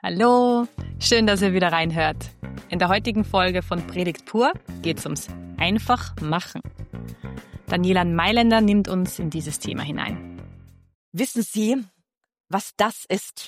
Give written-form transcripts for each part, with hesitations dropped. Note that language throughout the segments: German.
Hallo, schön, dass ihr wieder reinhört. In der heutigen Folge von Predigt pur geht es ums einfach machen. Daniela Mailänder nimmt uns in dieses Thema hinein. Wissen Sie, was das ist?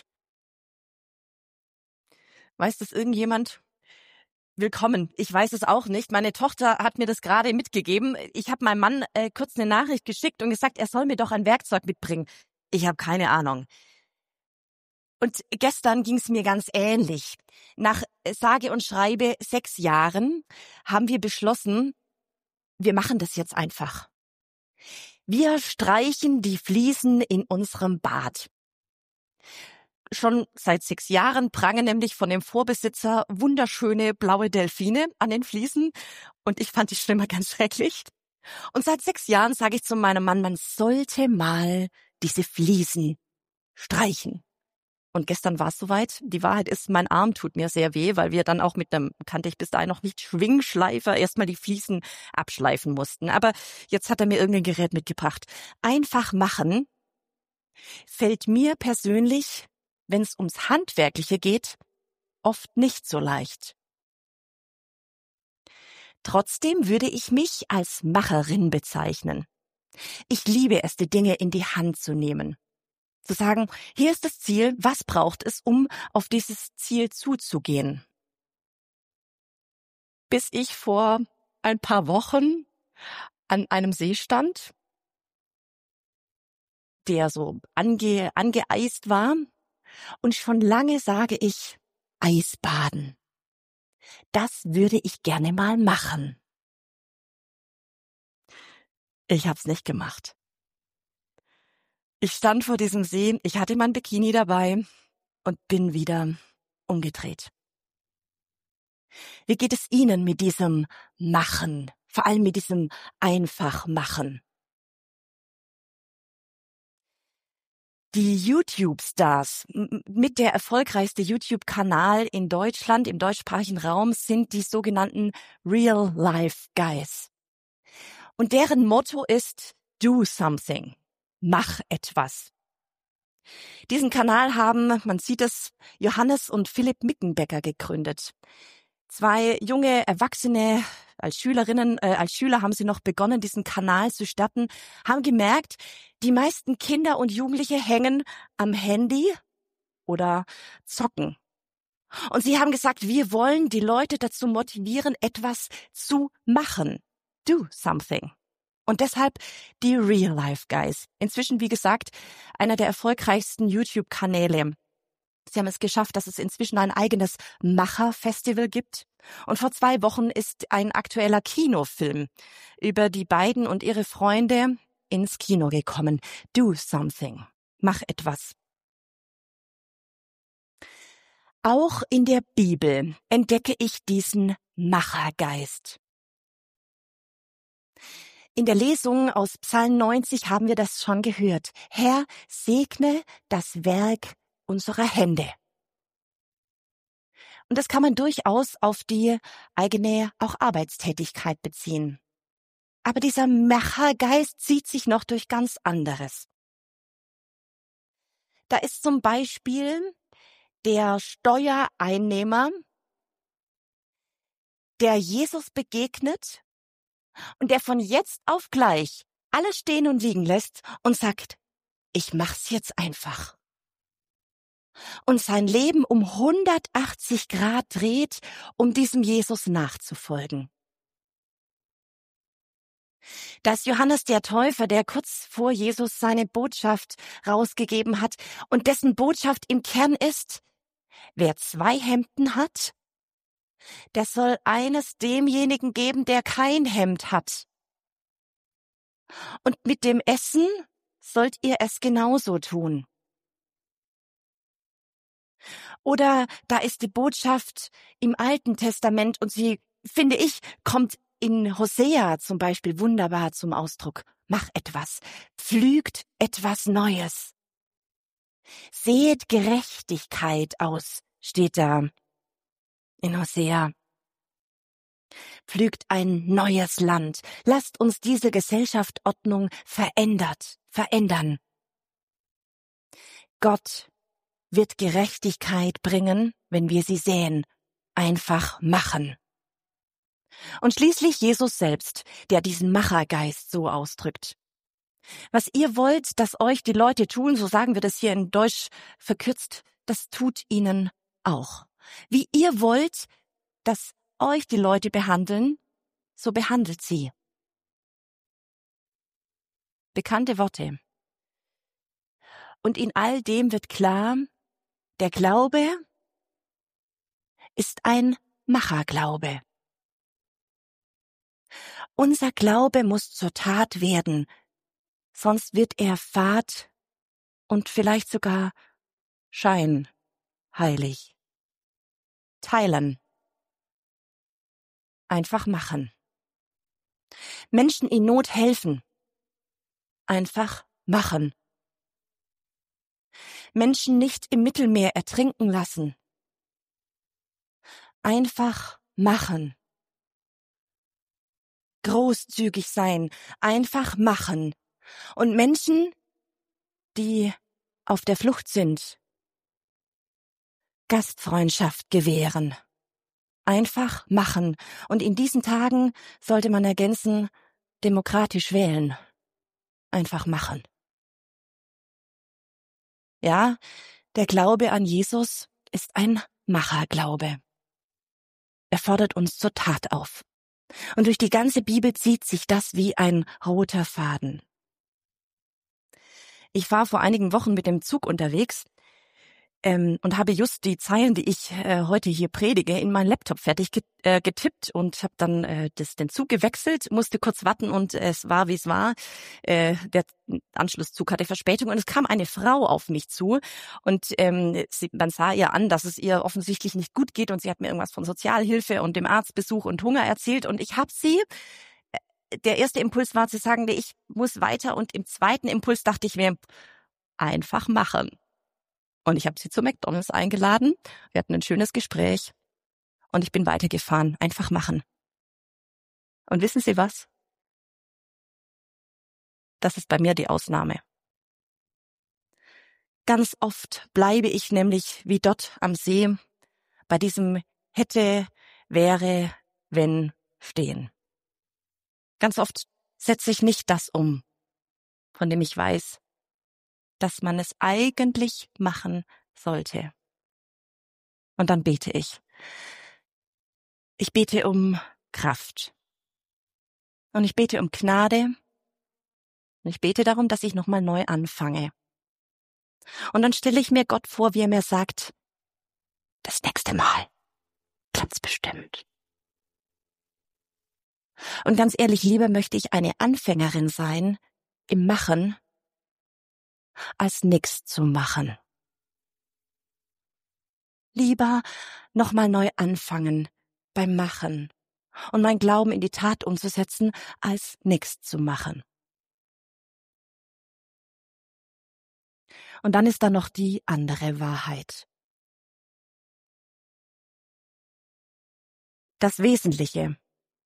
Weiß das irgendjemand? Willkommen. Ich weiß es auch nicht. Meine Tochter hat mir das gerade mitgegeben. Ich habe meinem Mann kurz eine Nachricht geschickt und gesagt, er soll mir doch ein Werkzeug mitbringen. Ich habe keine Ahnung. Und gestern ging es mir ganz ähnlich. Nach sage und schreibe 6 Jahren haben wir beschlossen, wir machen das jetzt einfach. Wir streichen die Fliesen in unserem Bad. Schon seit 6 Jahren prangen nämlich von dem Vorbesitzer wunderschöne blaue Delfine an den Fliesen und ich fand die Stimme ganz schrecklich. Und seit 6 Jahren sage ich zu meinem Mann, man sollte mal diese Fliesen streichen. Und gestern war es soweit. Die Wahrheit ist, mein Arm tut mir sehr weh, weil wir dann auch mit einem, kannte ich bis dahin noch nicht, Schwingschleifer erstmal die Fliesen abschleifen mussten. Aber jetzt hat er mir irgendein Gerät mitgebracht. Einfach machen fällt mir persönlich, wenn es ums Handwerkliche geht, oft nicht so leicht. Trotzdem würde ich mich als Macherin bezeichnen. Ich liebe es, die Dinge in die Hand zu nehmen. Zu sagen, hier ist das Ziel, was braucht es, um auf dieses Ziel zuzugehen? Bis ich vor ein paar Wochen an einem See stand, der so angeeist war. Und schon lange sage ich, Eisbaden. Das würde ich gerne mal machen. Ich hab's nicht gemacht. Ich stand vor diesem See, ich hatte mein Bikini dabei und bin wieder umgedreht. Wie geht es Ihnen mit diesem Machen, vor allem mit diesem Einfachmachen? Die YouTube-Stars, mit der erfolgreichste YouTube-Kanal in Deutschland, im deutschsprachigen Raum, sind die sogenannten Real-Life-Guys. Und deren Motto ist Do something. Mach etwas. Diesen Kanal haben, man sieht es, Johannes und Philipp Mickenbecker gegründet. 2 junge Erwachsene, als Schüler haben sie noch begonnen, diesen Kanal zu starten, haben gemerkt, die meisten Kinder und Jugendliche hängen am Handy oder zocken. Und sie haben gesagt, wir wollen die Leute dazu motivieren, etwas zu machen. Do something. Und deshalb die Real Life Guys. Inzwischen, wie gesagt, einer der erfolgreichsten YouTube-Kanäle. Sie haben es geschafft, dass es inzwischen ein eigenes Macher-Festival gibt. Und vor 2 Wochen ist ein aktueller Kinofilm über die beiden und ihre Freunde ins Kino gekommen. Do something. Mach etwas. Auch in der Bibel entdecke ich diesen Machergeist. In der Lesung aus Psalm 90 haben wir das schon gehört. Herr, segne das Werk unserer Hände. Und das kann man durchaus auf die eigene auch Arbeitstätigkeit beziehen. Aber dieser Machergeist zieht sich noch durch ganz anderes. Da ist zum Beispiel der Steuereinnehmer, der Jesus begegnet und der von jetzt auf gleich alles stehen und liegen lässt und sagt, ich mach's jetzt einfach. Und sein Leben um 180 Grad dreht, um diesem Jesus nachzufolgen. Da ist Johannes der Täufer, der kurz vor Jesus seine Botschaft rausgegeben hat und dessen Botschaft im Kern ist, wer 2 Hemden hat, der soll eines demjenigen geben, der kein Hemd hat. Und mit dem Essen sollt ihr es genauso tun. Oder da ist die Botschaft im Alten Testament und sie, finde ich, kommt in Hosea zum Beispiel wunderbar zum Ausdruck. Mach etwas, pflügt etwas Neues. Sehet Gerechtigkeit aus, steht da in Hosea. Pflügt ein neues Land. Lasst uns diese Gesellschaftsordnung verändern. Gott wird Gerechtigkeit bringen, wenn wir sie säen. Einfach machen. Und schließlich Jesus selbst, der diesen Machergeist so ausdrückt. Was ihr wollt, dass euch die Leute tun, so sagen wir das hier in Deutsch verkürzt, das tut ihnen auch. Wie ihr wollt, dass euch die Leute behandeln, so behandelt sie. Bekannte Worte. Und in all dem wird klar, der Glaube ist ein Macherglaube. Unser Glaube muss zur Tat werden, sonst wird er fad und vielleicht sogar scheinheilig. Teilen. Einfach machen. Menschen in Not helfen. Einfach machen. Menschen nicht im Mittelmeer ertrinken lassen. Einfach machen. Großzügig sein. Einfach machen. Und Menschen, die auf der Flucht sind, Gastfreundschaft gewähren. Einfach machen. Und in diesen Tagen sollte man ergänzen, demokratisch wählen. Einfach machen. Ja, der Glaube an Jesus ist ein Macherglaube. Er fordert uns zur Tat auf. Und durch die ganze Bibel zieht sich das wie ein roter Faden. Ich war vor einigen Wochen mit dem Zug unterwegs und habe just die Zeilen, die ich heute hier predige, in meinen Laptop fertig getippt und habe dann den Zug gewechselt, musste kurz warten und es war, wie es war. Der Anschlusszug hatte Verspätung und es kam eine Frau auf mich zu und man sah ihr an, dass es ihr offensichtlich nicht gut geht und sie hat mir irgendwas von Sozialhilfe und dem Arztbesuch und Hunger erzählt und ich habe sie. Der erste Impuls war zu sagen, nee, ich muss weiter und im zweiten Impuls dachte ich mir, einfach machen. Und ich habe sie zu McDonald's eingeladen. Wir hatten ein schönes Gespräch. Und ich bin weitergefahren. Einfach machen. Und wissen Sie was? Das ist bei mir die Ausnahme. Ganz oft bleibe ich nämlich wie dort am See bei diesem hätte, wäre, wenn stehen. Ganz oft setze ich nicht das um, von dem ich weiß, dass man es eigentlich machen sollte. Und dann bete ich. Ich bete um Kraft. Und ich bete um Gnade. Und ich bete darum, dass ich nochmal neu anfange. Und dann stelle ich mir Gott vor, wie er mir sagt, das nächste Mal klappt's bestimmt. Und ganz ehrlich, lieber möchte ich eine Anfängerin sein im Machen, als nichts zu machen. Lieber nochmal neu anfangen beim Machen und mein Glauben in die Tat umzusetzen, als nichts zu machen. Und dann ist da noch die andere Wahrheit. Das Wesentliche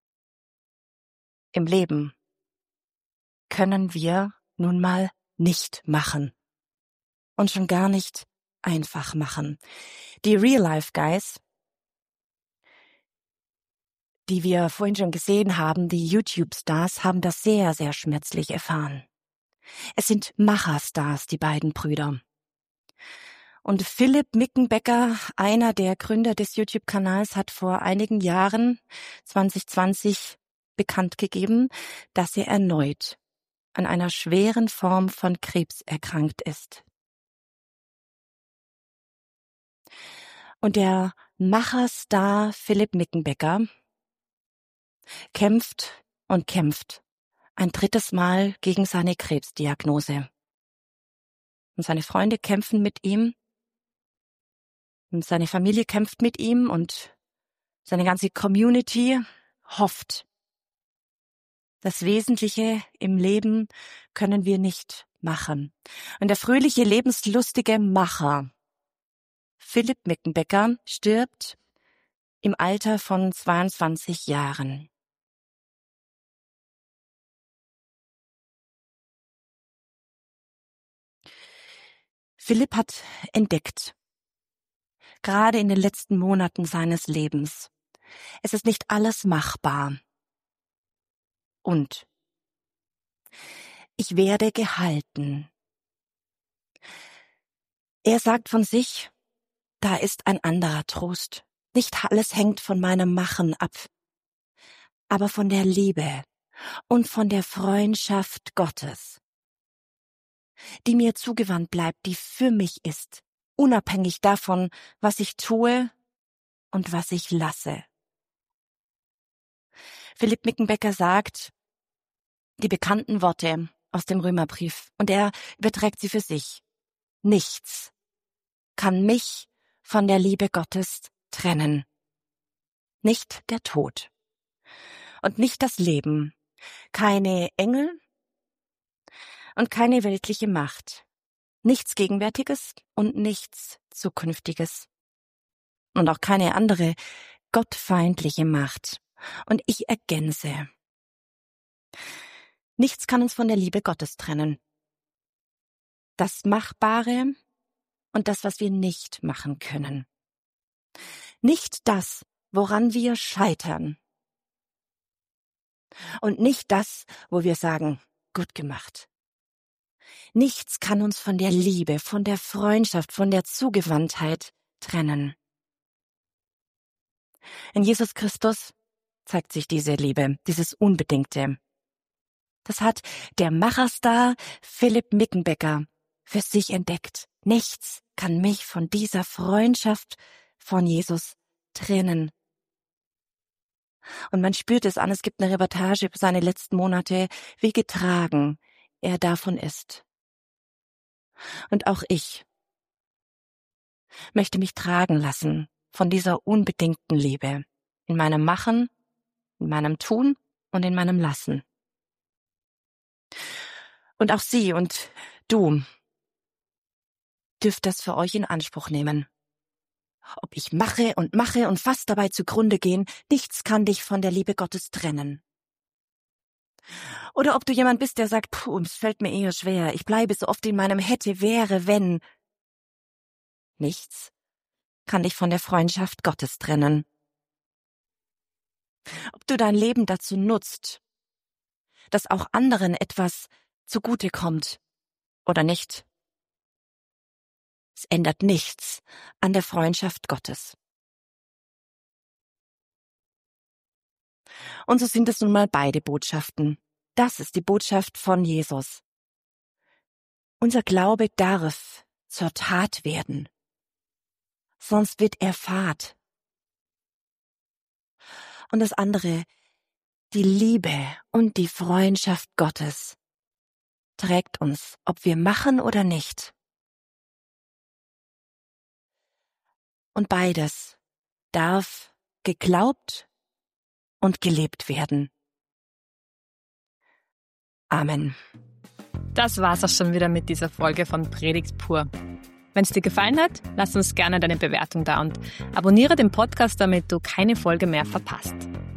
im Leben können wir nun mal nicht machen. Und schon gar nicht einfach machen. Die Real-Life-Guys, die wir vorhin schon gesehen haben, die YouTube-Stars, haben das sehr, sehr schmerzlich erfahren. Es sind Macher-Stars, die beiden Brüder. Und Philipp Mickenbecker, einer der Gründer des YouTube-Kanals, hat vor einigen Jahren, 2020, bekannt gegeben, dass er erneut an einer schweren Form von Krebs erkrankt ist. Und der Macherstar Philipp Mickenbecker kämpft und kämpft ein drittes Mal gegen seine Krebsdiagnose. Und seine Freunde kämpfen mit ihm und seine Familie kämpft mit ihm und seine ganze Community hofft. Das Wesentliche im Leben können wir nicht machen. Und der fröhliche, lebenslustige Macher Philipp Mickenbecker stirbt im Alter von 22 Jahren. Philipp hat entdeckt, gerade in den letzten Monaten seines Lebens, es ist nicht alles machbar. Und ich werde gehalten. Er sagt von sich, da ist ein anderer Trost. Nicht alles hängt von meinem Machen ab, aber von der Liebe und von der Freundschaft Gottes, die mir zugewandt bleibt, die für mich ist, unabhängig davon, was ich tue und was ich lasse. Philipp Mickenbecker sagt die bekannten Worte aus dem Römerbrief und er überträgt sie für sich. Nichts kann mich von der Liebe Gottes trennen. Nicht der Tod und nicht das Leben, keine Engel und keine weltliche Macht, nichts Gegenwärtiges und nichts Zukünftiges und auch keine andere gottfeindliche Macht. Und ich ergänze, nichts kann uns von der Liebe Gottes trennen. Das Machbare und das, was wir nicht machen können. Nicht das, woran wir scheitern. Und nicht das, wo wir sagen, gut gemacht. Nichts kann uns von der Liebe, von der Freundschaft, von der Zugewandtheit trennen. In Jesus Christus zeigt sich diese Liebe, dieses Unbedingte. Das hat der Macherstar Philipp Mickenbecker für sich entdeckt. Nichts kann mich von dieser Freundschaft von Jesus trennen. Und man spürt es an, es gibt eine Reportage über seine letzten Monate, wie getragen er davon ist. Und auch ich möchte mich tragen lassen von dieser unbedingten Liebe in meinem Machen, in meinem Tun und in meinem Lassen. Und auch Sie und du dürft das für euch in Anspruch nehmen. Ob ich mache und fast dabei zugrunde gehen, nichts kann dich von der Liebe Gottes trennen. Oder ob du jemand bist, der sagt, es fällt mir eher schwer, ich bleibe so oft in meinem hätte, wäre, wenn. Nichts kann dich von der Freundschaft Gottes trennen. Ob du dein Leben dazu nutzt, dass auch anderen etwas zugutekommt oder nicht. Es ändert nichts an der Freundschaft Gottes. Und so sind es nun mal beide Botschaften. Das ist die Botschaft von Jesus. Unser Glaube darf zur Tat werden, sonst wird er fad. Und das andere, die Liebe und die Freundschaft Gottes, trägt uns, ob wir machen oder nicht. Und beides darf geglaubt und gelebt werden. Amen. Das war's auch schon wieder mit dieser Folge von Predigt pur. Wenn es dir gefallen hat, lass uns gerne deine Bewertung da und abonniere den Podcast, damit du keine Folge mehr verpasst.